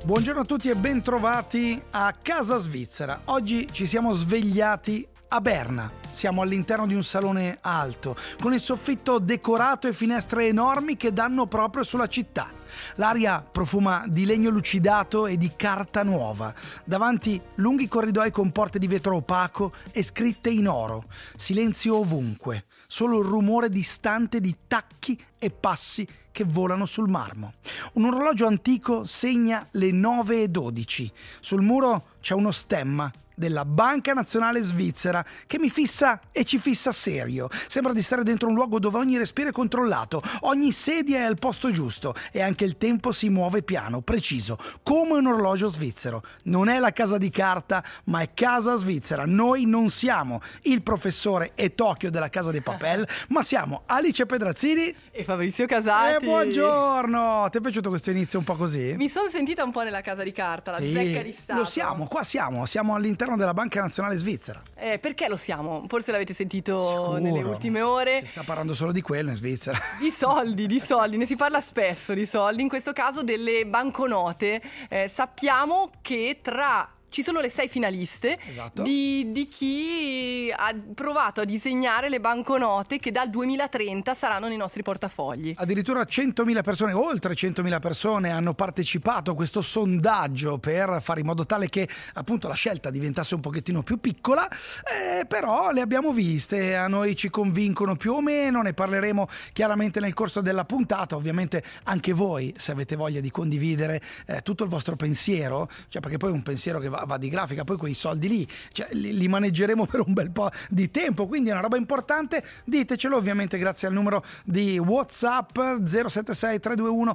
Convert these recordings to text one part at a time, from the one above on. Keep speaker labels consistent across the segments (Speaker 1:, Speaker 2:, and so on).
Speaker 1: Buongiorno a tutti e bentrovati a Casa Svizzera. Oggi ci siamo svegliati a Berna. Siamo all'interno di un salone alto, con il soffitto decorato e finestre enormi che danno proprio sulla città. L'aria profuma di legno lucidato e di carta nuova. Davanti lunghi corridoi con porte di vetro opaco e scritte in oro. Silenzio ovunque. Solo il rumore distante di tacchi e passi che volano sul marmo. Un orologio antico segna le 9:12. Sul muro c'è uno stemma della Banca Nazionale Svizzera che mi fissa e ci fissa serio. Sembra di stare dentro un luogo dove ogni respiro è controllato, ogni sedia è al posto giusto e anche il tempo si muove piano, preciso, come un orologio svizzero. Non è la casa di carta, ma è Casa Svizzera. Noi non siamo il professore e Tokyo della Casa dei Papel, ma siamo Alice Pedrazzini
Speaker 2: e Fabrizio Casati.
Speaker 1: Buongiorno! Ti è piaciuto questo inizio un po' così?
Speaker 2: Mi sono sentita un po' nella Casa di Carta, la zecca di Stato.
Speaker 1: Lo siamo, qua siamo all'interno della Banca Nazionale Svizzera.
Speaker 2: Perché lo siamo? Forse l'avete sentito
Speaker 1: Sicuro.
Speaker 2: Nelle ultime ore.
Speaker 1: Si sta parlando solo di quello in Svizzera.
Speaker 2: Di soldi, ne si parla spesso di soldi, in questo caso delle banconote. Sappiamo che ci sono le 6 finaliste,
Speaker 1: esatto,
Speaker 2: di chi ha provato a disegnare le banconote che dal 2030 saranno nei nostri portafogli.
Speaker 1: Addirittura 100.000 persone, oltre 100.000 persone hanno partecipato a questo sondaggio per fare in modo tale che appunto la scelta diventasse un pochettino più piccola, però le abbiamo viste, a noi ci convincono più o meno, ne parleremo chiaramente nel corso della puntata. Ovviamente anche voi, se avete voglia di condividere tutto il vostro pensiero, cioè perché poi è un pensiero che va di grafica, poi quei soldi lì, cioè, li maneggeremo per un bel po' di tempo, quindi è una roba importante. Ditecelo ovviamente grazie al numero di WhatsApp 076 321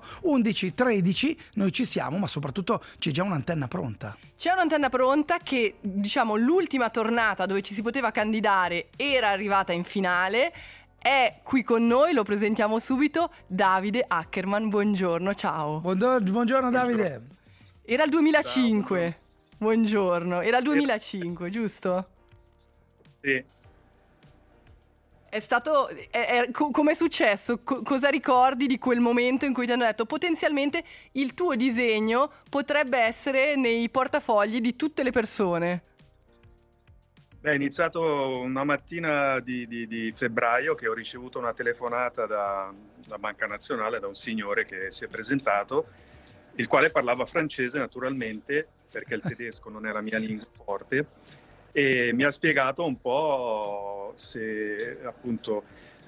Speaker 1: 1113. Noi ci siamo, ma soprattutto c'è già un'antenna pronta.
Speaker 2: C'è un'antenna pronta che, diciamo, l'ultima tornata dove ci si poteva candidare era arrivata in finale. È qui con noi, lo presentiamo subito, Davide Ackerman. Buongiorno, ciao.
Speaker 1: Buongiorno Davide.
Speaker 2: Era il 2005. Ciao. Buongiorno, era il 2005, giusto?
Speaker 3: Sì.
Speaker 2: È stato, com'è successo? Cosa ricordi di quel momento in cui ti hanno detto potenzialmente il tuo disegno potrebbe essere nei portafogli di tutte le persone?
Speaker 3: È iniziato una mattina di febbraio che ho ricevuto una telefonata da Banca Nazionale, da un signore che si è presentato, il quale parlava francese naturalmente, perché il tedesco non è la mia lingua forte, e mi ha spiegato un po' se appunto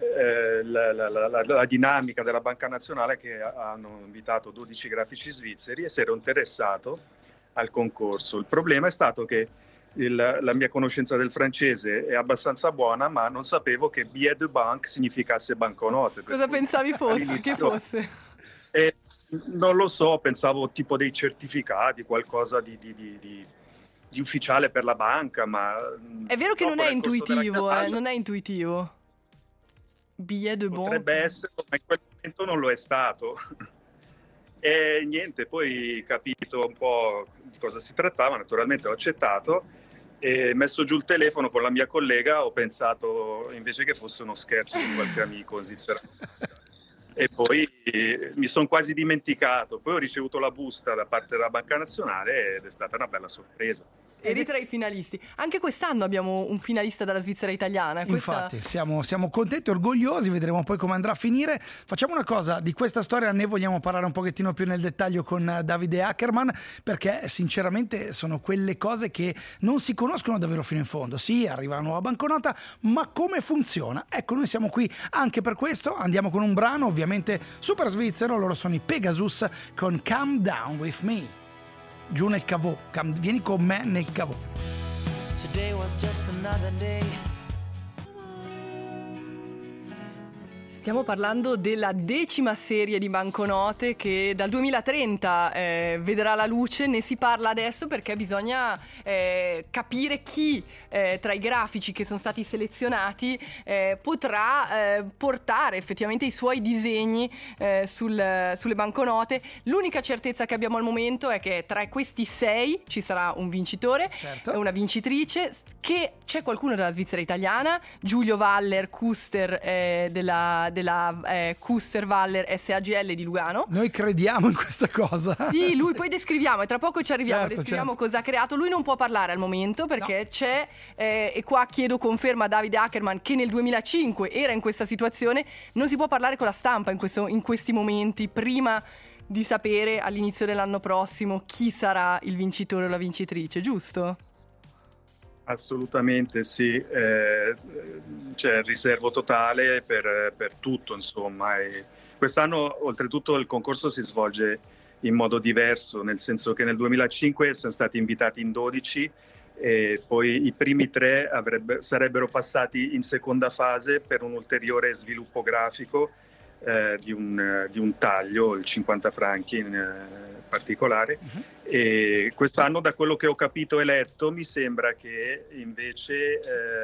Speaker 3: la dinamica della Banca Nazionale, che hanno invitato 12 grafici svizzeri, e si ero interessato al concorso. Il problema è stato che la mia conoscenza del francese è abbastanza buona, ma non sapevo che billet de banque significasse banconote.
Speaker 2: Cosa pensavi che fosse?
Speaker 3: Non lo so, pensavo tipo dei certificati, qualcosa di ufficiale per la banca, ma...
Speaker 2: È vero che non è intuitivo, non è intuitivo. Billet de banque.
Speaker 3: Potrebbe essere, ma in quel momento non lo è stato. E niente, poi capito un po' di cosa si trattava, naturalmente ho accettato e messo giù il telefono con la mia collega, ho pensato invece che fosse uno scherzo di qualche amico svizzero. E poi mi sono quasi dimenticato. Poi ho ricevuto la busta da parte della Banca Nazionale ed è stata una bella sorpresa.
Speaker 2: Eri tra i finalisti. Anche quest'anno abbiamo un finalista dalla Svizzera italiana.
Speaker 1: Infatti siamo contenti, orgogliosi, vedremo poi come andrà a finire. Facciamo una cosa, di questa storia ne vogliamo parlare un pochettino più nel dettaglio con Davide Ackerman, perché sinceramente sono quelle cose che non si conoscono davvero fino in fondo. Sì, arriva una nuova banconota, ma come funziona? Ecco, noi siamo qui anche per questo. Andiamo con un brano ovviamente super svizzero, loro sono i Pegasus con Come Down With Me. Giù nel cavò, vieni con me nel cavò.
Speaker 4: Today was just another day.
Speaker 2: Stiamo parlando della 10ª serie di banconote che dal 2030 vedrà la luce. Ne si parla adesso perché bisogna capire chi tra i grafici che sono stati selezionati potrà portare effettivamente i suoi disegni sulle banconote. L'unica certezza che abbiamo al momento è che tra questi 6 ci sarà un vincitore,
Speaker 1: certo,
Speaker 2: una vincitrice che c'è qualcuno della Svizzera italiana, Giulio Waller, Custer della Custer Waller SAGL di Lugano.
Speaker 1: Noi crediamo in questa cosa.
Speaker 2: Sì, lui poi descriviamo, e tra poco ci arriviamo,
Speaker 1: Certo,
Speaker 2: descriviamo
Speaker 1: certo.
Speaker 2: cosa ha creato. Lui non può parlare al momento perché c'è, e qua chiedo conferma a Davide Ackerman che nel 2005 era in questa situazione. Non si può parlare con la stampa in questi momenti, prima di sapere all'inizio dell'anno prossimo chi sarà il vincitore o la vincitrice, giusto?
Speaker 3: Assolutamente sì, c'è riservo totale per tutto, insomma. E quest'anno oltretutto il concorso si svolge in modo diverso, nel senso che nel 2005 sono stati invitati in 12 e poi i primi 3 sarebbero passati in seconda fase per un ulteriore sviluppo grafico di un taglio, il 50 franchi in particolare. E quest'anno, da quello che ho capito e letto, mi sembra che invece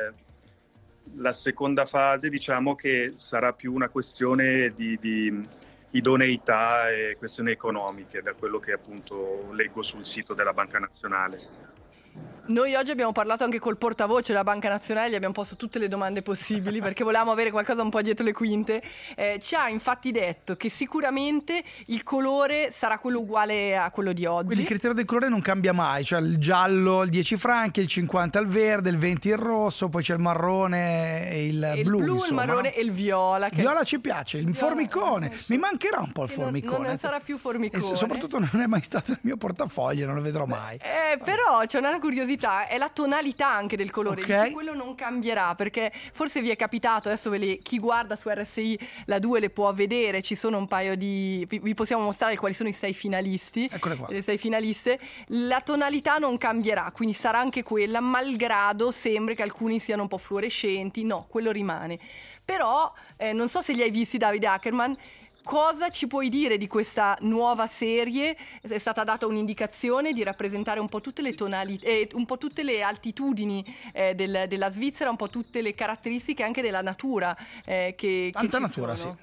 Speaker 3: la seconda fase, diciamo che sarà più una questione di idoneità e questioni economiche, da quello che appunto leggo sul sito della Banca Nazionale.
Speaker 2: Noi oggi abbiamo parlato anche col portavoce della Banca Nazionale, gli abbiamo posto tutte le domande possibili perché volevamo avere qualcosa un po' dietro le quinte. Ci ha infatti detto che sicuramente il colore sarà quello uguale a quello di oggi.
Speaker 1: Quindi il criterio del colore non cambia mai, cioè il giallo il 10 franchi, il 50 il verde, il 20 il rosso, poi c'è il marrone e il blu,
Speaker 2: il
Speaker 1: insomma,
Speaker 2: marrone
Speaker 1: no?
Speaker 2: e il viola.
Speaker 1: Viola ci piace, il formicone,
Speaker 2: sì.
Speaker 1: mi mancherà un po' il
Speaker 2: Che
Speaker 1: formicone.
Speaker 2: non sarà più formicone.
Speaker 1: E soprattutto non è mai stato nel mio portafoglio, non lo vedrò mai.
Speaker 2: Però c'è una curiosità, è la tonalità anche del colore.
Speaker 1: Ok.
Speaker 2: Dice, quello non cambierà, perché forse vi è capitato, adesso chi guarda su RSI la 2 le può vedere, ci sono un paio di... vi possiamo mostrare quali sono i 6 finalisti.
Speaker 1: Eccole qua.
Speaker 2: Le 6 finaliste. La tonalità non cambierà, quindi sarà anche quella, malgrado sembri che alcuni siano un po' fluorescenti. No, quello rimane. Però, non so se li hai visti, Davide Ackerman. Cosa ci puoi dire di questa nuova serie? È stata data un'indicazione di rappresentare un po' tutte le tonalità, un po' tutte le altitudini della Svizzera, un po' tutte le caratteristiche anche della natura che
Speaker 1: Tanta
Speaker 2: ci
Speaker 1: natura,
Speaker 2: sono.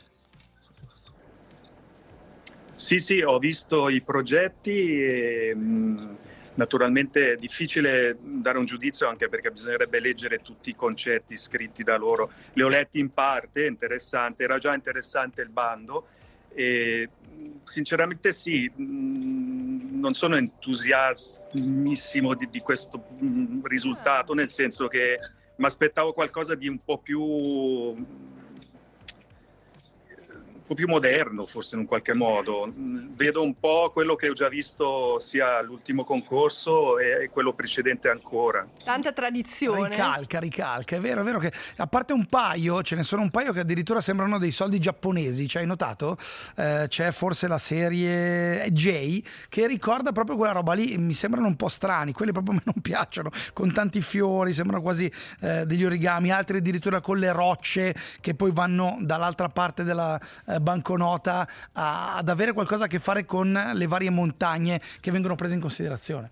Speaker 3: Sì, ho visto i progetti e naturalmente è difficile dare un giudizio anche perché bisognerebbe leggere tutti i concetti scritti da loro. Li ho letti in parte, interessante, era già interessante il bando e sinceramente sì, non sono entusiasmissimo di questo risultato, nel senso che mi aspettavo qualcosa di un po' più moderno, forse in un qualche modo. Vedo un po' quello che ho già visto sia all'ultimo concorso e quello precedente ancora.
Speaker 2: Tanta tradizione.
Speaker 1: Ricalca, è vero che a parte un paio, ce ne sono un paio che addirittura sembrano dei soldi giapponesi, ci hai notato? C'è forse la serie J che ricorda proprio quella roba lì, mi sembrano un po' strani, quelli proprio a me non piacciono, con tanti fiori, sembrano quasi degli origami, altri addirittura con le rocce che poi vanno dall'altra parte della banconota ad avere qualcosa a che fare con le varie montagne che vengono prese in considerazione.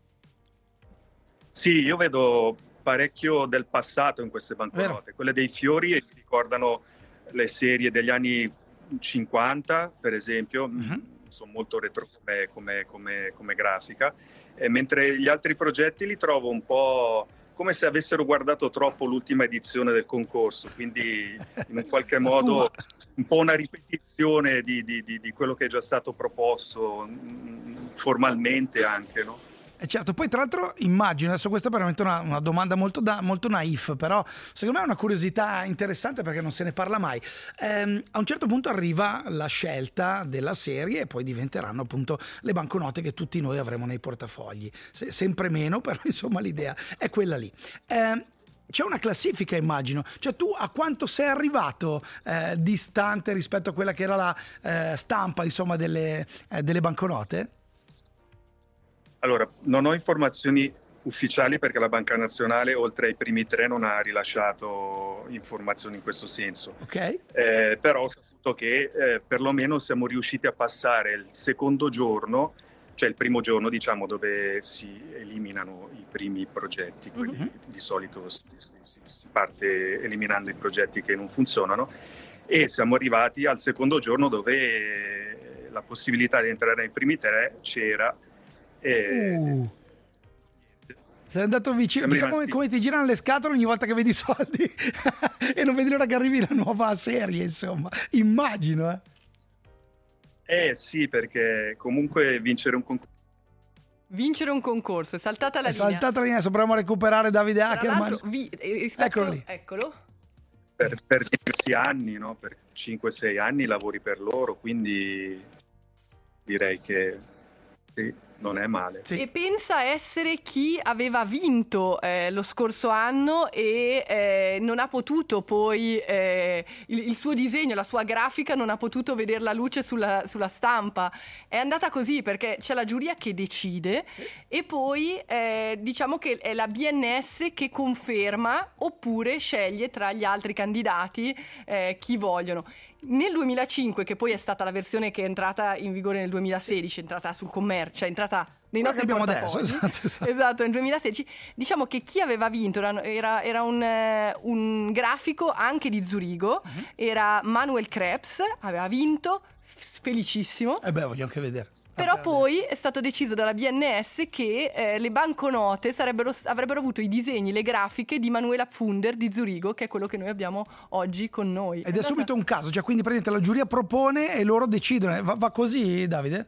Speaker 3: Sì, io vedo parecchio del passato in queste banconote.
Speaker 1: Vero.
Speaker 3: Quelle dei fiori mi ricordano le serie degli anni 50, per esempio, sono molto retro come grafica, mentre gli altri progetti li trovo un po' come se avessero guardato troppo l'ultima edizione del concorso, quindi in un qualche modo un po' una ripetizione di quello che è già stato proposto formalmente anche, no?
Speaker 1: Certo, poi tra l'altro immagino, adesso questa è veramente una domanda molto naif, però secondo me è una curiosità interessante perché non se ne parla mai. A un certo punto arriva la scelta della serie e poi diventeranno appunto le banconote che tutti noi avremo nei portafogli, sempre meno, però insomma l'idea è quella lì. C'è una classifica, immagino, cioè tu a quanto sei arrivato distante rispetto a quella che era la stampa insomma delle banconote?
Speaker 3: Allora, non ho informazioni ufficiali perché la Banca Nazionale, oltre ai primi 3, non ha rilasciato informazioni in questo senso.
Speaker 1: Ok.
Speaker 3: Però ho saputo che perlomeno siamo riusciti a passare il secondo giorno, cioè il primo giorno, diciamo, dove si eliminano i primi progetti. Quelli di solito si parte eliminando i progetti che non funzionano, e siamo arrivati al secondo giorno dove la possibilità di entrare nei primi 3 c'era.
Speaker 1: Sei andato vicino, chissà come ti girano le scatole ogni volta che vedi i soldi e non vedi l'ora che arrivi la nuova serie, insomma, immagino.
Speaker 3: Sì, perché comunque vincere un concorso
Speaker 2: è saltata la linea.
Speaker 1: Saltata la linea, dovremmo recuperare Davide Ackerman.
Speaker 2: Eccolo.
Speaker 3: Per diversi anni, no? Per 5-6 anni lavori per loro, quindi direi che sì, non è male.
Speaker 2: Sì. E pensa essere chi aveva vinto lo scorso anno e non ha potuto poi il suo disegno, la sua grafica non ha potuto vedere la luce sulla stampa. È andata così perché c'è la giuria che decide, sì. E poi diciamo che è la BNS che conferma oppure sceglie tra gli altri candidati chi vogliono. Nel 2005, che poi è stata la versione che è entrata in vigore nel 2016, è entrata sul commercio, è entrata nei nostri portafogli. Esatto, nel 2016. Diciamo che chi aveva vinto era un grafico anche di Zurigo, era Manuel Krebs, aveva vinto, felicissimo.
Speaker 1: Voglio anche vedere.
Speaker 2: Però poi è stato deciso dalla BNS che le banconote avrebbero avuto i disegni, le grafiche di Manuela Pfunder di Zurigo, che è quello che noi abbiamo oggi con noi.
Speaker 1: Ed è subito un caso, cioè quindi praticamente la giuria propone e loro decidono. Va così, Davide?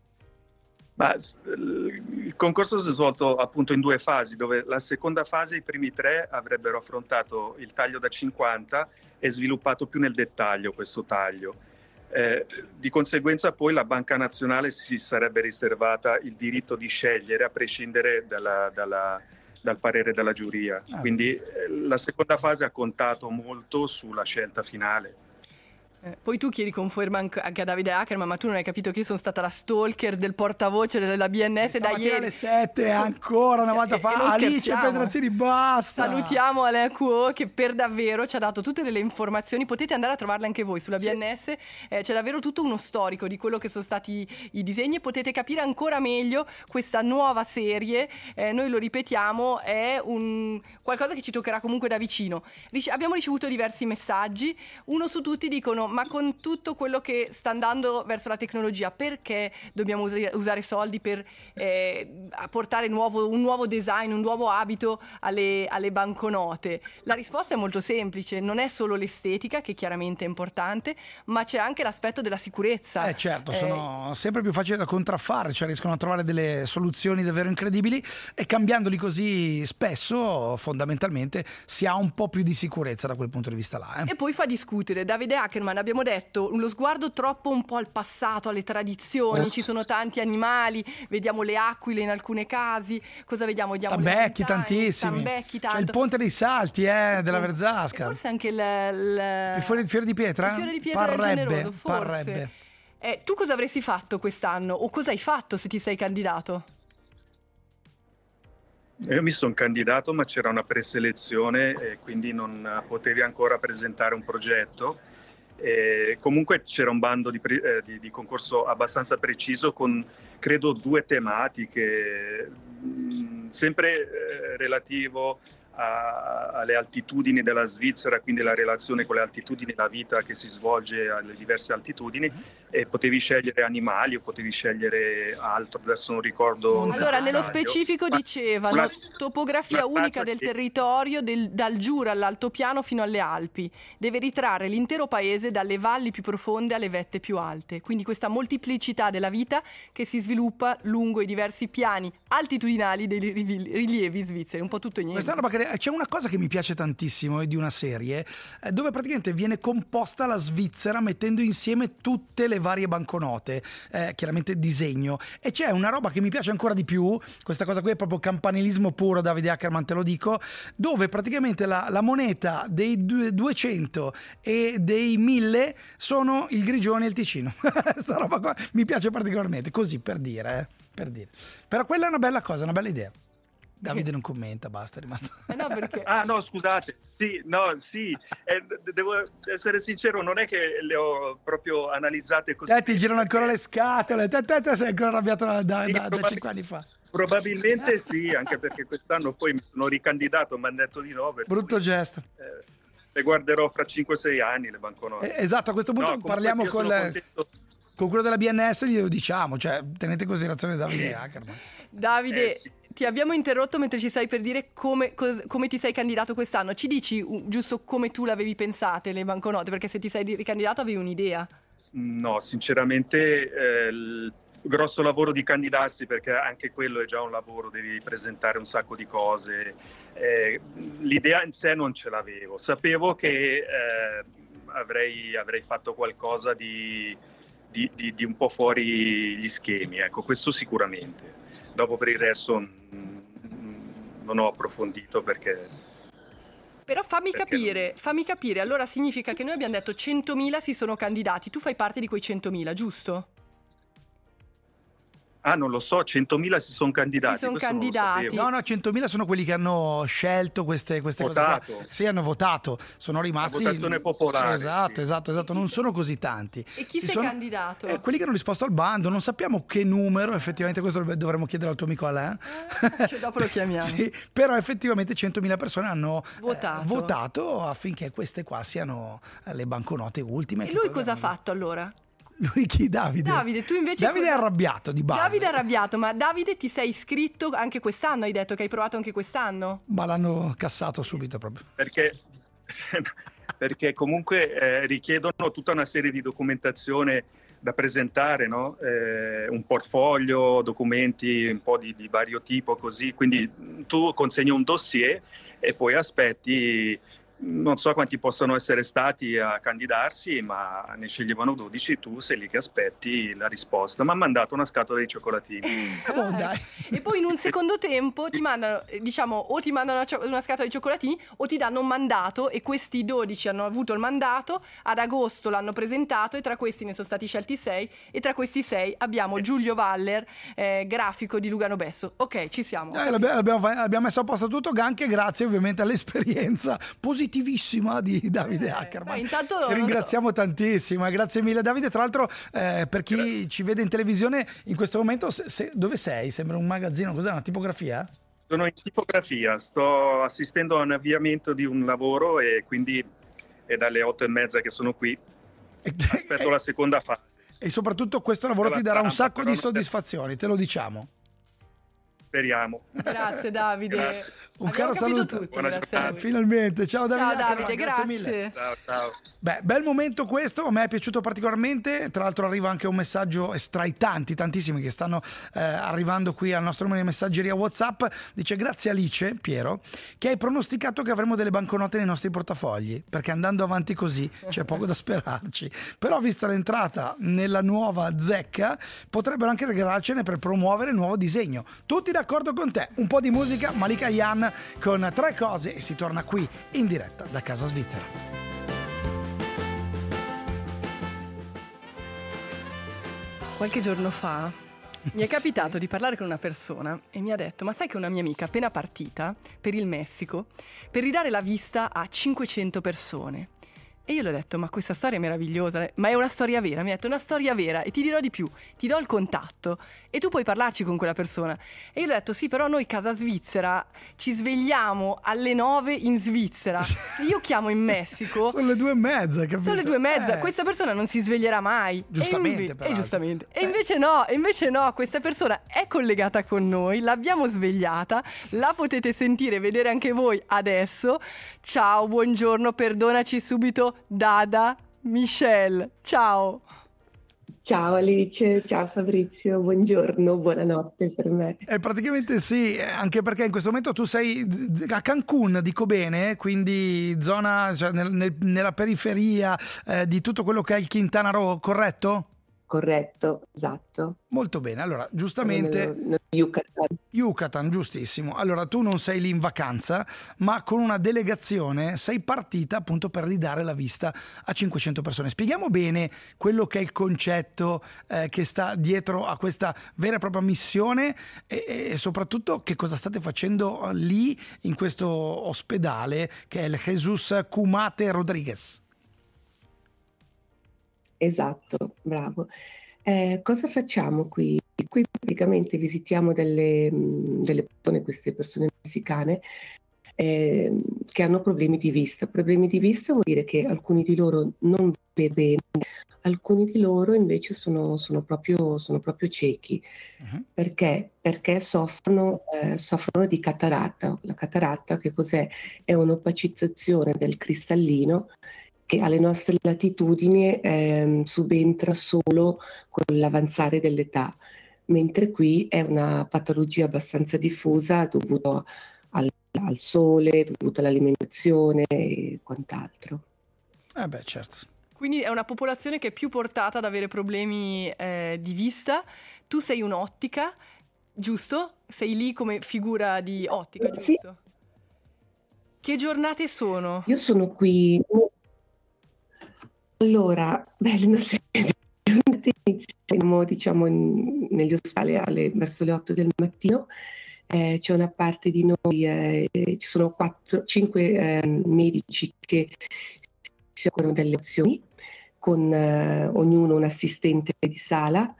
Speaker 3: Ma il concorso si è svolto appunto in 2 fasi, dove la seconda fase i primi 3 avrebbero affrontato il taglio da 50 e sviluppato più nel dettaglio questo taglio. Di conseguenza poi la Banca Nazionale si sarebbe riservata il diritto di scegliere a prescindere dal parere della giuria. Quindi la seconda fase ha contato molto sulla scelta finale.
Speaker 2: Poi tu chiedi conferma anche a Davide Ackerman, ma tu non hai capito che io sono stata la stalker del portavoce della BNS da ieri.
Speaker 1: Alle 7 ancora una volta fa. Alice Pedrazzini, basta.
Speaker 2: Salutiamo Alain Cuo che per davvero ci ha dato tutte delle informazioni, potete andare a trovarle anche voi sulla BNS, c'è davvero tutto uno storico di quello che sono stati i disegni e potete capire ancora meglio questa nuova serie. Noi lo ripetiamo, è qualcosa che ci toccherà comunque da vicino. Abbiamo ricevuto diversi messaggi, uno su tutti dicono: ma con tutto quello che sta andando verso la tecnologia, perché dobbiamo usare soldi per portare un nuovo design, un nuovo abito alle banconote? La risposta è molto semplice, non è solo l'estetica, che chiaramente è importante, ma c'è anche l'aspetto della sicurezza.
Speaker 1: Certo, sono sempre più facili da contraffare, cioè riescono a trovare delle soluzioni davvero incredibili e cambiandoli così spesso fondamentalmente si ha un po' più di sicurezza da quel punto di vista là.
Speaker 2: E poi fa discutere. Davide Ackerman, abbiamo detto, lo sguardo troppo un po' al passato, alle tradizioni, ci sono tanti animali, vediamo le aquile in alcuni casi, cosa vediamo?
Speaker 1: Stambecchi tantissimi, c'è il ponte dei salti della Verzasca,
Speaker 2: forse anche
Speaker 1: il fiore di pietra?
Speaker 2: Il fiore di pietra è generoso, forse.
Speaker 1: Parrebbe.
Speaker 2: Tu cosa avresti fatto quest'anno o cosa hai fatto se ti sei candidato?
Speaker 3: Io mi sono candidato, ma c'era una preselezione e quindi non potevi ancora presentare un progetto. Comunque c'era un bando di concorso abbastanza preciso con credo 2 tematiche, sempre relativo alle altitudini della Svizzera, quindi la relazione con le altitudini, la vita che si svolge alle diverse altitudini, e potevi scegliere animali o potevi scegliere altro, adesso non ricordo.
Speaker 2: Allora nello specifico dicevano topografia unica del territorio dal Giura all'altopiano fino alle Alpi, deve ritrarre l'intero paese dalle valli più profonde alle vette più alte, quindi questa molteplicità della vita che si sviluppa lungo i diversi piani altitudinali dei rilievi svizzeri, un po' tutto e niente.
Speaker 1: Questa roba c'è una cosa che mi piace tantissimo di una serie dove praticamente viene composta la Svizzera mettendo insieme tutte le varie banconote, chiaramente disegno, e c'è una roba che mi piace ancora di più, questa cosa qui è proprio campanilismo puro, Davide Ackerman, te lo dico, dove praticamente la moneta dei 200 e dei 1000 sono il Grigione e il Ticino. Questa roba qua mi piace particolarmente, così per dire. Però quella è una bella cosa, una bella idea. Davide non commenta, basta, è rimasto.
Speaker 2: No, perché?
Speaker 3: No, scusate. Sì. Devo essere sincero, non è che le ho proprio analizzate così.
Speaker 1: Ti girano ancora le scatole. Te sei ancora arrabbiato da 5 anni fa.
Speaker 3: Probabilmente sì, anche perché quest'anno poi mi sono ricandidato, mi hanno detto di no.
Speaker 1: Brutto gesto.
Speaker 3: Le guarderò fra 5-6 anni le banconote.
Speaker 1: Esatto, a questo punto parliamo con quello della BNS, glielo diciamo, cioè tenete in considerazione Davide Ackerman.
Speaker 2: Davide, Ti abbiamo interrotto mentre ci stai per dire come ti sei candidato quest'anno. Ci dici giusto come tu l'avevi pensate le banconote, perché se ti sei ricandidato avevi un'idea.
Speaker 3: No, sinceramente il grosso lavoro di candidarsi, perché anche quello è già un lavoro, devi presentare un sacco di cose. L'idea in sé non ce l'avevo, sapevo che avrei fatto qualcosa di un po' fuori gli schemi, ecco, questo sicuramente. Dopo per il resto non ho approfondito perché...
Speaker 2: Però fammi capire, allora significa che noi abbiamo detto 100.000 si sono candidati, tu fai parte di quei 100.000, giusto?
Speaker 3: Ah, non lo so, 100.000 si sono candidati.
Speaker 2: Si sono
Speaker 3: questo non lo
Speaker 2: candidati.
Speaker 3: sapevo.
Speaker 1: No, 100.000 sono quelli che hanno scelto queste cose qua.
Speaker 3: Votato.
Speaker 1: Sì, hanno votato, sono rimasti...
Speaker 3: La votazione popolare.
Speaker 1: Esatto, non sono così tanti.
Speaker 2: E chi si è candidato?
Speaker 1: Quelli che hanno risposto al bando, non sappiamo che numero, effettivamente questo dovremmo chiedere al tuo amico Alain.
Speaker 2: Che dopo lo chiamiamo.
Speaker 1: Sì, però effettivamente 100.000 persone hanno
Speaker 2: votato
Speaker 1: affinché queste qua siano le banconote ultime.
Speaker 2: E lui cosa ha fatto allora?
Speaker 1: Lui chi? Davide?
Speaker 2: Davide, tu invece...
Speaker 1: Davide è arrabbiato di base.
Speaker 2: Davide è arrabbiato, ma Davide ti sei iscritto anche quest'anno, hai detto che hai provato anche quest'anno?
Speaker 1: Ma l'hanno cassato subito proprio.
Speaker 3: Perché comunque richiedono tutta una serie di documentazione da presentare, no? Un portfolio, documenti un po' di vario tipo, così. Quindi tu consegni un dossier e poi aspetti... Non so quanti possano essere stati a candidarsi, ma ne sceglievano 12, tu sei lì che aspetti la risposta. Mi ha mandato una scatola di cioccolatini.
Speaker 1: Dai.
Speaker 2: E poi in un secondo tempo ti mandano, diciamo, o ti mandano una scatola di cioccolatini o ti danno un mandato, e questi 12 hanno avuto il mandato, ad agosto l'hanno presentato e tra questi ne sono stati scelti 6, e tra questi 6 abbiamo Giulio Valler, grafico di Lugano Besso. Ok, ci siamo.
Speaker 1: Abbiamo messo a posto tutto, anche grazie ovviamente all'esperienza positivissima di Davide Ackerman.
Speaker 2: Intanto
Speaker 1: che ringraziamo tantissimo, grazie mille Davide. Tra l'altro per chi ci vede in televisione in questo momento, dove sei? Sembra un magazzino, cos'è, una tipografia?
Speaker 3: Sono in tipografia, sto assistendo a un avviamento di un lavoro e quindi è dalle 8:30 che sono qui, aspetto la seconda fase.
Speaker 1: E soprattutto questo lavoro ti darà un sacco di soddisfazioni, te lo diciamo.
Speaker 3: Speriamo.
Speaker 2: Grazie Davide.
Speaker 3: Grazie.
Speaker 1: Un caro saluto.
Speaker 2: Tutto, grazie a voi.
Speaker 1: Finalmente. Ciao Davide.
Speaker 2: Ciao Davide,
Speaker 1: grazie mille.
Speaker 3: Ciao.
Speaker 1: Beh, bel momento questo, a me è piaciuto particolarmente. Tra l'altro arriva anche un messaggio tra i tantissimi che stanno arrivando qui al nostro numero di messaggeria WhatsApp. Dice: grazie Alice, Piero, che hai pronosticato che avremo delle banconote nei nostri portafogli, perché andando avanti così c'è poco da sperarci. Però vista l'entrata nella nuova zecca, potrebbero anche regalarcene per promuovere il nuovo disegno. Tutti d'accordo con te? Un po' di musica, Malika Yan con Tre cose, e si torna qui in diretta da Casa Svizzera.
Speaker 2: Qualche giorno fa mi è capitato di parlare con una persona e mi ha detto: ma sai che una mia amica appena partita per il Messico per ridare la vista a 500 persone? E io le ho detto: ma questa storia è meravigliosa, ma è una storia vera? Mi ha detto: è una storia vera, e ti dirò di più, ti do il contatto e tu puoi parlarci con quella persona. E io le ho detto: sì, però noi Casa Svizzera ci svegliamo alle 9 in Svizzera. Se io chiamo in Messico
Speaker 1: sono le 2:30, capito?
Speaker 2: Sono le 2:30, questa persona non si sveglierà mai.
Speaker 1: Giustamente,
Speaker 2: giustamente. E invece no, questa persona è collegata con noi, l'abbiamo svegliata, la potete sentire e vedere anche voi adesso. Ciao, buongiorno, perdonaci subito, Dada Michelle. Ciao.
Speaker 5: Ciao Alice, ciao Fabrizio, buongiorno, buonanotte per me.
Speaker 1: Praticamente sì, anche perché in questo momento tu sei a Cancun, dico bene, quindi zona, cioè nella periferia di tutto quello che è il Quintana Roo, corretto?
Speaker 5: Corretto, esatto.
Speaker 1: Molto bene, allora giustamente Yucatan, giustissimo. Allora tu non sei lì in vacanza, ma con una delegazione sei partita appunto per ridare la vista a 500 persone. Spieghiamo bene quello che è il concetto che sta dietro a questa vera e propria missione e soprattutto che cosa state facendo lì in questo ospedale che è il Jesus Cumate Rodriguez.
Speaker 5: Esatto, bravo. Cosa facciamo qui? Qui praticamente visitiamo delle persone, queste persone messicane che hanno problemi di vista. Problemi di vista vuol dire che alcuni di loro non vedono bene Alcuni di loro invece sono proprio ciechi.
Speaker 1: Mhm.
Speaker 5: Perché soffrono di cataratta. La cataratta che cos'è? È un'opacizzazione del cristallino che alle nostre latitudini subentra solo con l'avanzare dell'età, mentre qui è una patologia abbastanza diffusa dovuto al sole, dovuto all'alimentazione e quant'altro.
Speaker 1: Beh, certo.
Speaker 2: Quindi è una popolazione che è più portata ad avere problemi di vista. Tu sei un'ottica, giusto? Sei lì come figura di ottica,
Speaker 5: Sì.
Speaker 2: giusto? Che giornate sono?
Speaker 5: Io sono qui. Allora, le nostre giornate iniziamo, diciamo, negli ospedali verso le 8 del mattino. C'è una parte di noi, ci sono 5 medici che si occupano delle opzioni, con ognuno un assistente di sala.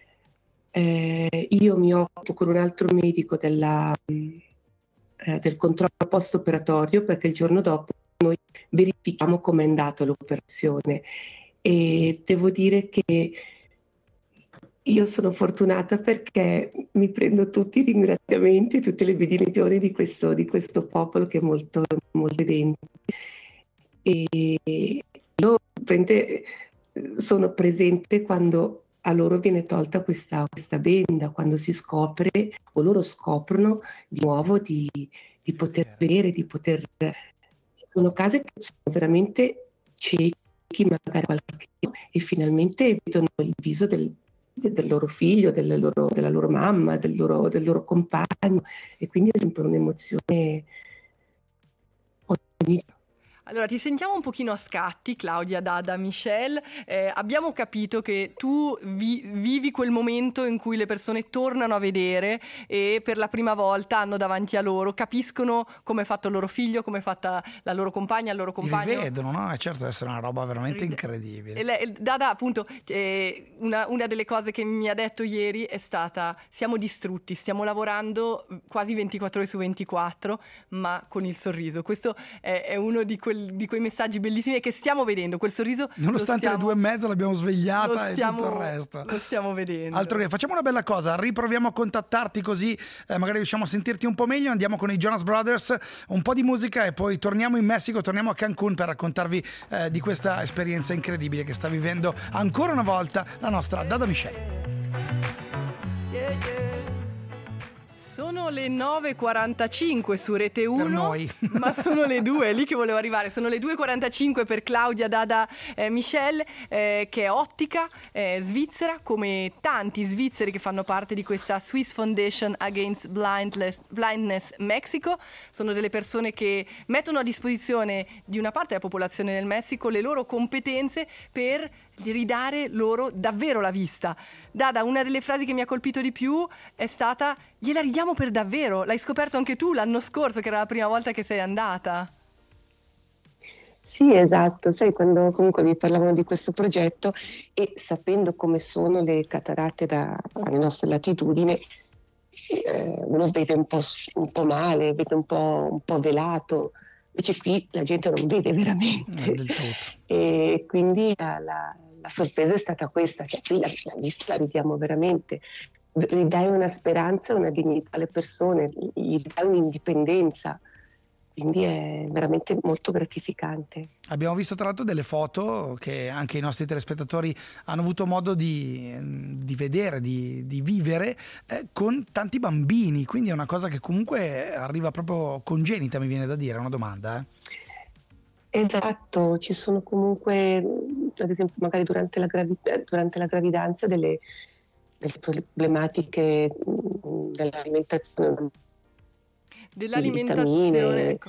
Speaker 5: Io mi occupo con un altro medico del controllo post-operatorio, perché il giorno dopo noi verifichiamo com'è andata l'operazione, e devo dire che io sono fortunata perché mi prendo tutti i ringraziamenti, tutte le benedizioni di questo popolo che è molto, molto evento. E io sono presente quando a loro viene tolta questa benda, quando si scopre o loro scoprono di nuovo di poter vedere, di poter... Sono case che sono veramente ciechi, magari qualche anno, e finalmente vedono il viso del loro figlio, della loro mamma, del loro compagno, e quindi è sempre un'emozione unica.
Speaker 2: Allora, ti sentiamo un pochino a scatti, Claudia, Dada, Michelle. Abbiamo capito che tu vivi quel momento in cui le persone tornano a vedere e per la prima volta hanno davanti a loro, capiscono come è fatto il loro figlio, come è fatta la loro compagna, il loro compagno.
Speaker 1: Li vedono, no? Certo, deve essere una roba veramente incredibile.
Speaker 2: E Dada, appunto, una delle cose che mi ha detto ieri è stata: siamo distrutti, stiamo lavorando quasi 24 ore su 24, ma con il sorriso. Questo è uno di quei messaggi bellissimi che stiamo vedendo, quel sorriso.
Speaker 1: Nonostante le 2:30 l'abbiamo svegliata e tutto il resto.
Speaker 2: Lo stiamo vedendo.
Speaker 1: Altro che, facciamo una bella cosa, riproviamo a contattarti così magari riusciamo a sentirti un po' meglio. Andiamo con i Jonas Brothers, un po' di musica e poi torniamo in Messico, torniamo a Cancun per raccontarvi di questa esperienza incredibile che sta vivendo ancora una volta la nostra Dada Michelle.
Speaker 2: Sono le 9.45 su Rete 1,
Speaker 1: per noi.
Speaker 2: Ma sono le 2, è lì che volevo arrivare. Sono le 2.45 per Claudia, Dada, Michelle, che è ottica svizzera, come tanti svizzeri che fanno parte di questa Swiss Foundation Against Blindness Mexico. Sono delle persone che mettono a disposizione di una parte della popolazione del Messico le loro competenze per ridare loro davvero la vista. Dada, una delle frasi che mi ha colpito di più è stata: gliela ridiamo per davvero. L'hai scoperto anche tu l'anno scorso, che era la prima volta che sei andata.
Speaker 5: Sì, esatto. Sai, quando comunque mi parlavano di questo progetto e sapendo come sono le cataratte alle nostre latitudini, uno vede un po' male, vede un po' velato. Invece qui la gente non vede veramente.
Speaker 1: Del tutto.
Speaker 5: E quindi la sorpresa è stata questa, cioè qui la vista la ridiamo veramente, ridai una speranza e una dignità alle persone, gli dai un'indipendenza, quindi è veramente molto gratificante.
Speaker 1: Abbiamo visto tra l'altro delle foto che anche i nostri telespettatori hanno avuto modo di vedere, di vivere con tanti bambini, quindi è una cosa che comunque arriva proprio congenita, mi viene da dire, è una domanda.
Speaker 5: Esatto, ci sono comunque, ad esempio magari durante la gravidanza delle problematiche dell'alimentazione,
Speaker 2: Dell'alimentazione, ecco.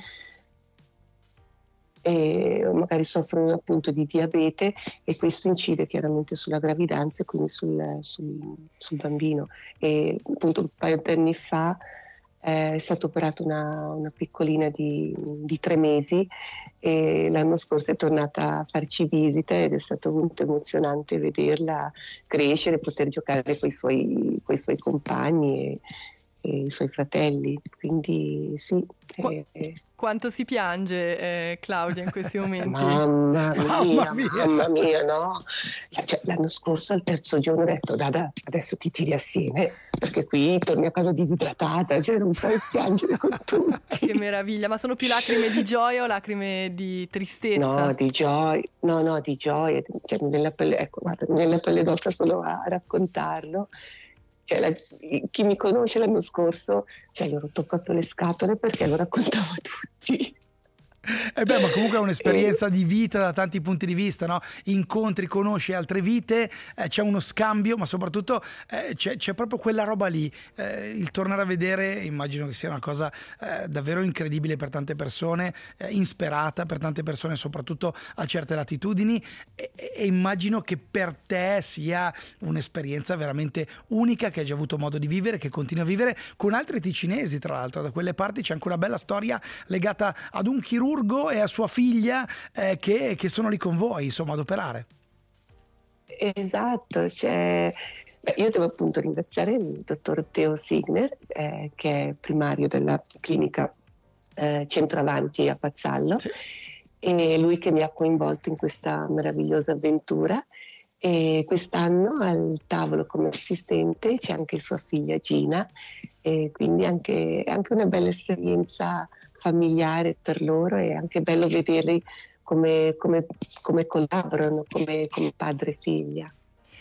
Speaker 5: E magari soffrono appunto di diabete, e questo incide chiaramente sulla gravidanza e quindi sul bambino. E appunto un paio di anni fa è stata operata una piccolina di 3 mesi, e l'anno scorso è tornata a farci visita ed è stato molto emozionante vederla crescere, poter giocare con i suoi compagni i suoi fratelli, quindi sì.
Speaker 2: Quanto si piange, Claudia, in questi momenti?
Speaker 5: Mamma mia, no? Cioè, l'anno scorso, al terzo giorno, ho detto, Dada, adesso ti tiri assieme, perché qui torni a casa disidratata, cioè non puoi piangere con tutti.
Speaker 2: Che meraviglia, ma sono più lacrime di gioia o lacrime di tristezza?
Speaker 5: No, di gioia, no, di gioia, cioè, nella pelle d'oca solo a raccontarlo. Cioè, chi mi conosce l'anno scorso, cioè, gli ho rotto proprio le scatole perché lo raccontavo a tutti.
Speaker 1: Ma comunque è un'esperienza di vita da tanti punti di vista, no? Incontri, conosci altre vite, c'è uno scambio, ma soprattutto c'è proprio quella roba lì. Il tornare a vedere, immagino che sia una cosa davvero incredibile per tante persone, insperata per tante persone, soprattutto a certe latitudini, e immagino che per te sia un'esperienza veramente unica che hai già avuto modo di vivere, che continui a vivere con altri ticinesi, tra l'altro. Da quelle parti c'è anche una bella storia legata ad un chirurgo e a sua figlia che sono lì con voi, insomma, ad operare.
Speaker 5: Esatto, io devo appunto ringraziare il dottor Theo Signer, che è primario della clinica Centravanti a Pazzallo, sì. E lui che mi ha coinvolto in questa meravigliosa avventura. E quest'anno al tavolo come assistente c'è anche sua figlia Gina, e quindi anche una bella esperienza familiare per loro, è anche bello vederli come collaborano come padre e figlia.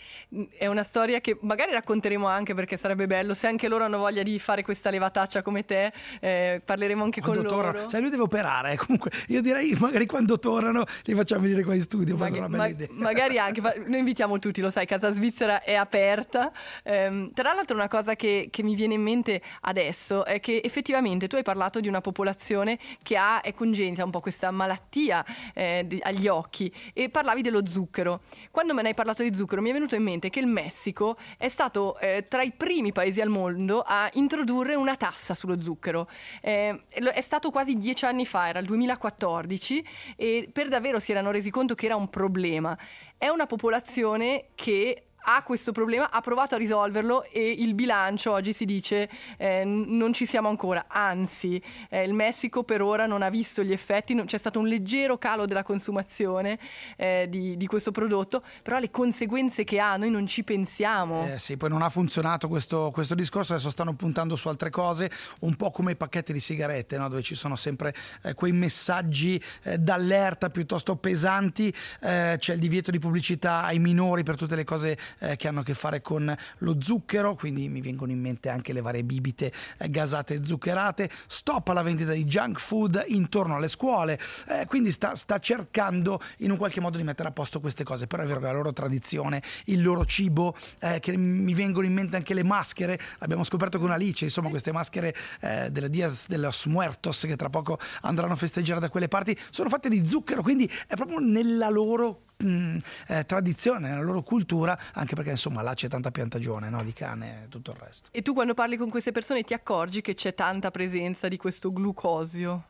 Speaker 2: È una storia che magari racconteremo anche, perché sarebbe bello, se anche loro hanno voglia di fare questa levataccia come te, parleremo anche quando con loro.
Speaker 1: Sai, lui deve operare, comunque io direi magari quando tornano li facciamo venire qua in studio, una bella idea.
Speaker 2: Magari anche, noi invitiamo tutti, lo sai, Casa Svizzera è aperta. Tra l'altro una cosa che mi viene in mente adesso è che effettivamente tu hai parlato di una popolazione che è congenita un po' questa malattia agli occhi, e parlavi dello zucchero. Quando me ne hai parlato di zucchero mi è venuto in mente che il Messico è stato tra i primi paesi al mondo a introdurre una tassa sullo zucchero. È stato quasi 10 anni fa, era il 2014, e per davvero si erano resi conto che era un problema. È una popolazione che ha questo problema, ha provato a risolverlo, e il bilancio oggi si dice non ci siamo ancora, anzi il Messico per ora non ha visto gli effetti, c'è stato un leggero calo della consumazione di questo prodotto, però le conseguenze che ha noi non ci pensiamo.
Speaker 1: Sì, poi non ha funzionato questo discorso, adesso stanno puntando su altre cose, un po' come i pacchetti di sigarette, no? Dove ci sono sempre quei messaggi d'allerta piuttosto pesanti, c'è il divieto di pubblicità ai minori per tutte le cose che hanno a che fare con lo zucchero, quindi mi vengono in mente anche le varie bibite gasate e zuccherate, stop alla vendita di junk food intorno alle scuole, quindi sta cercando in un qualche modo di mettere a posto queste cose, però è vero che la loro tradizione, il loro cibo, che mi vengono in mente anche le maschere, abbiamo scoperto con Alice, insomma, queste maschere della Dias de los Muertos che tra poco andranno a festeggiare da quelle parti, sono fatte di zucchero, quindi è proprio nella loro tradizione, nella loro cultura, anche perché insomma là c'è tanta piantagione, no? Di cane e tutto il resto.
Speaker 2: E tu quando parli con queste persone ti accorgi che c'è tanta presenza di questo glucosio?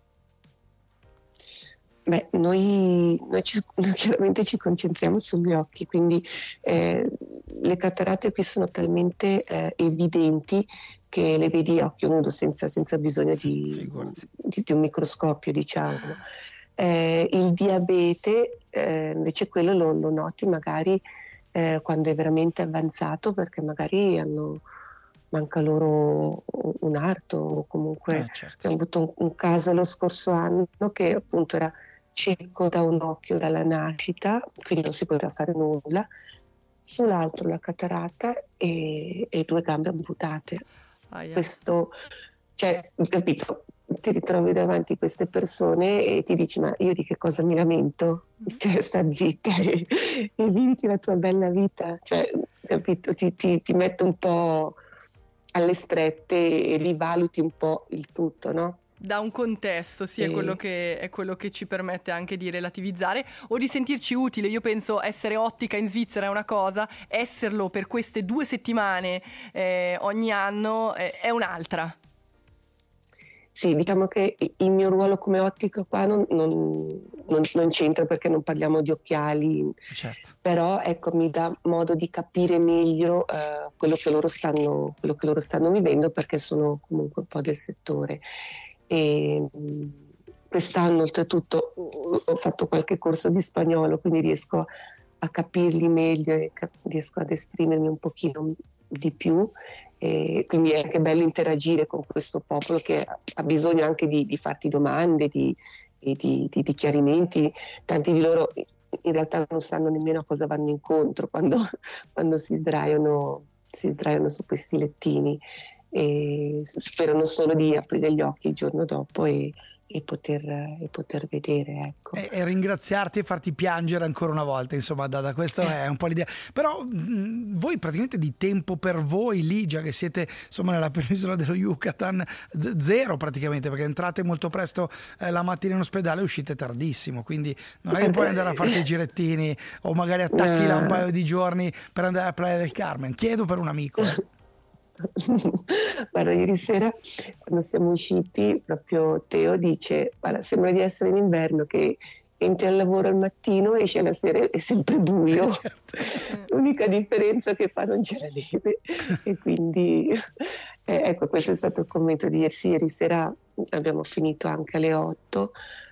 Speaker 5: Noi chiaramente ci concentriamo sugli occhi, quindi le cataratte qui sono talmente evidenti che le vedi a occhio nudo senza bisogno di un microscopio, diciamo. Il diabete invece quello lo noti magari quando è veramente avanzato, perché magari manca loro un arto, o comunque
Speaker 1: certo.
Speaker 5: Abbiamo avuto un caso lo scorso anno che appunto era cieco da un occhio dalla nascita, quindi non si poteva fare nulla, sull'altro la cataratta e 2 gambe amputate. Questo, cioè, capito? Ti ritrovi davanti queste persone e ti dici: ma io di che cosa mi lamento? Cioè, sta zitta e viviti la tua bella vita, cioè, capito? Ti mette un po' alle strette e rivaluti un po' il tutto, no?
Speaker 2: Da un contesto, sì, è quello che ci permette anche di relativizzare o di sentirci utile. Io penso essere ottica in Svizzera è una cosa, esserlo per queste 2 settimane ogni anno è un'altra.
Speaker 5: Sì, diciamo che il mio ruolo come ottico qua non non c'entra perché non parliamo di occhiali,
Speaker 1: Certo.
Speaker 5: però ecco, mi dà modo di capire meglio quello che loro stanno vivendo, perché sono comunque un po' del settore. E quest'anno oltretutto ho fatto qualche corso di spagnolo, quindi riesco a capirli meglio e riesco ad esprimermi un pochino di più, e quindi è anche bello interagire con questo popolo che ha bisogno anche di farti domande, di chiarimenti. Tanti di loro in realtà non sanno nemmeno a cosa vanno incontro quando si sdraiano su questi lettini, e sperano solo di aprire gli occhi il giorno dopo e poter vedere, ecco.
Speaker 1: E ringraziarti e farti piangere ancora una volta, insomma, da questo è un po' l'idea. Però voi praticamente di tempo per voi lì, già che siete insomma nella penisola dello Yucatan, zero praticamente, perché entrate molto presto la mattina in ospedale e uscite tardissimo, quindi non è che puoi andare a farti i girettini o magari attacchi là un paio di giorni per andare alla Playa del Carmen. Chiedo per un amico.
Speaker 5: Guarda, ieri sera quando siamo usciti, proprio Teo dice: guarda, sembra di essere in inverno, che entri al lavoro al mattino, esci alla sera, è sempre buio.
Speaker 1: Certo.
Speaker 5: L'unica differenza che fa, non c'è la neve. E quindi ecco, questo è stato il commento di ieri sera. Abbiamo finito anche alle 8,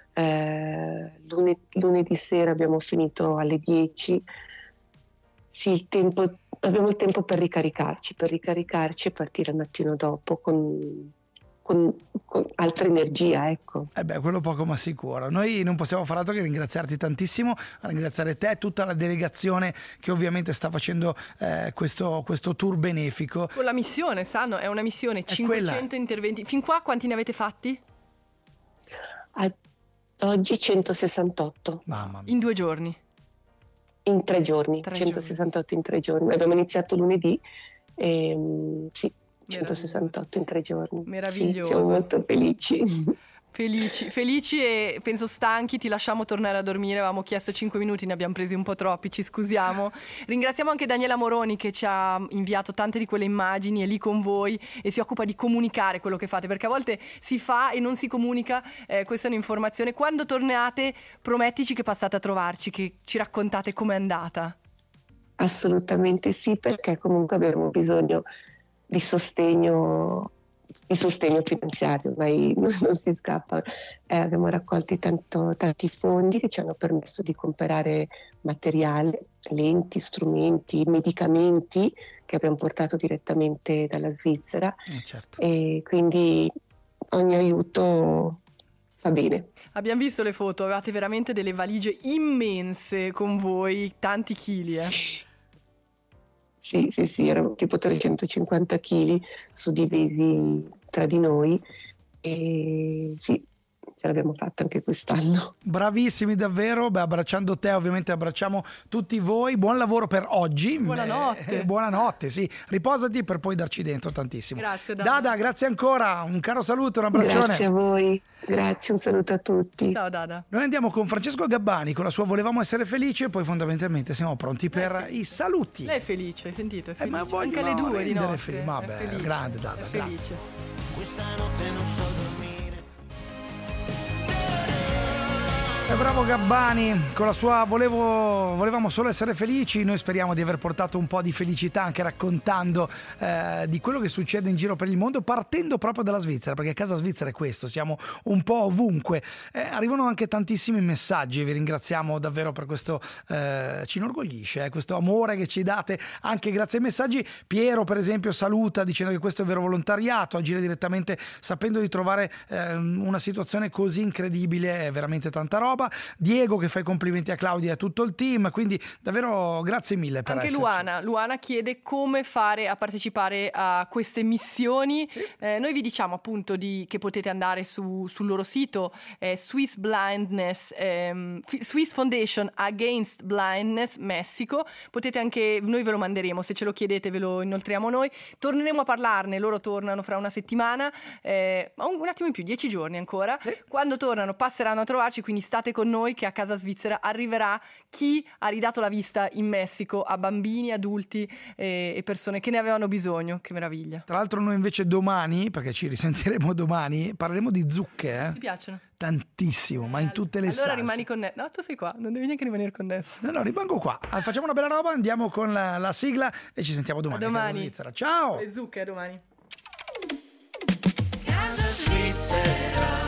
Speaker 5: lunedì sera abbiamo finito alle 10. Sì, abbiamo il tempo per ricaricarci e partire il mattino dopo con altra energia, ecco.
Speaker 1: Quello poco ma sicuro. Noi non possiamo fare altro che ringraziarti tantissimo, ringraziare te e tutta la delegazione che ovviamente sta facendo questo tour benefico.
Speaker 2: Con la missione, sanno, è una missione, 500 interventi. Fin qua quanti ne avete fatti?
Speaker 5: Oggi 168.
Speaker 1: Mamma mia.
Speaker 2: In 2 giorni?
Speaker 5: In 3 giorni,
Speaker 2: 3
Speaker 5: 168 in 3 giorni. Abbiamo iniziato lunedì, sì, 168 in 3 giorni.
Speaker 2: Meraviglioso.
Speaker 5: Sì, siamo molto felici.
Speaker 2: Felici e penso stanchi, ti lasciamo tornare a dormire, avevamo chiesto 5 minuti, ne abbiamo presi un po' troppi, ci scusiamo. Ringraziamo anche Daniela Moroni che ci ha inviato tante di quelle immagini, è lì con voi e si occupa di comunicare quello che fate, perché a volte si fa e non si comunica, questa è un'informazione. Quando tornate promettici che passate a trovarci, che ci raccontate com'è andata.
Speaker 5: Assolutamente sì, perché comunque abbiamo bisogno di sostegno finanziario, ormai non si scappa. Abbiamo raccolti tanti fondi che ci hanno permesso di comprare materiale, lenti, strumenti, medicamenti che abbiamo portato direttamente dalla Svizzera,
Speaker 1: Certo.
Speaker 5: E quindi ogni aiuto fa bene.
Speaker 2: Abbiamo visto le foto, avevate veramente delle valigie immense con voi, tanti chili.
Speaker 5: Sì, erano tipo 350 kg suddivisi tra di noi, e sì, ce l'abbiamo fatta anche quest'anno.
Speaker 1: Bravissimi davvero, abbracciando te ovviamente abbracciamo tutti voi, buon lavoro per oggi.
Speaker 2: Buonanotte.
Speaker 1: Buonanotte, sì, riposati per poi darci dentro tantissimo.
Speaker 2: Grazie
Speaker 1: Dada, grazie ancora, un caro saluto, un abbraccione.
Speaker 5: Grazie a voi, grazie, un saluto a tutti.
Speaker 2: Ciao Dada.
Speaker 1: Noi andiamo con Francesco Gabbani con la sua Volevamo essere felici e poi fondamentalmente siamo pronti per i saluti.
Speaker 2: Lei è felice, hai sentito? È felice.
Speaker 1: Ma voglio
Speaker 2: Anche alle 2 di notte.
Speaker 1: Vabbè,
Speaker 2: è felice.
Speaker 1: grande Dada,
Speaker 2: è
Speaker 1: grazie.
Speaker 2: felice.
Speaker 4: Questa notte non so dormire.
Speaker 1: Bravo Gabbani con la sua Volevamo solo essere felici. Noi speriamo di aver portato un po' di felicità anche raccontando di quello che succede in giro per il mondo, partendo proprio dalla Svizzera, perché Casa Svizzera è questo, siamo un po' ovunque. Arrivano anche tantissimi messaggi, vi ringraziamo davvero per questo, ci inorgoglisce questo amore che ci date anche grazie ai messaggi. Piero per esempio saluta dicendo che questo è vero volontariato, agire direttamente sapendo di trovare una situazione così incredibile è veramente tanta roba. Diego che fa i complimenti a Claudia e a tutto il team, quindi davvero grazie mille per
Speaker 2: anche
Speaker 1: esserci.
Speaker 2: Luana chiede come fare a partecipare a queste missioni.
Speaker 1: Sì.
Speaker 2: Noi vi diciamo appunto che potete andare sul loro sito Swiss Foundation Against Blindness Messico. Potete anche, noi ve lo manderemo, se ce lo chiedete ve lo inoltriamo noi, torneremo a parlarne, loro tornano fra una settimana, un attimo in più, 10 giorni ancora. Sì. Quando tornano passeranno a trovarci, quindi state state con noi che a Casa Svizzera arriverà chi ha ridato la vista in Messico a bambini, adulti e persone che ne avevano bisogno. Che meraviglia.
Speaker 1: Tra l'altro noi invece domani, perché ci risentiremo domani, parleremo di zucche.
Speaker 2: Ti piacciono?
Speaker 1: Tantissimo, ma in tutte le salse.
Speaker 2: Allora rimani connesso. No, tu sei qua, non devi neanche rimanere connesso.
Speaker 1: No, rimango qua. Facciamo una bella roba, andiamo con la sigla e ci sentiamo domani.
Speaker 2: A domani.
Speaker 1: Casa Svizzera. Ciao!
Speaker 2: Le zucche a domani.
Speaker 4: Casa Svizzera.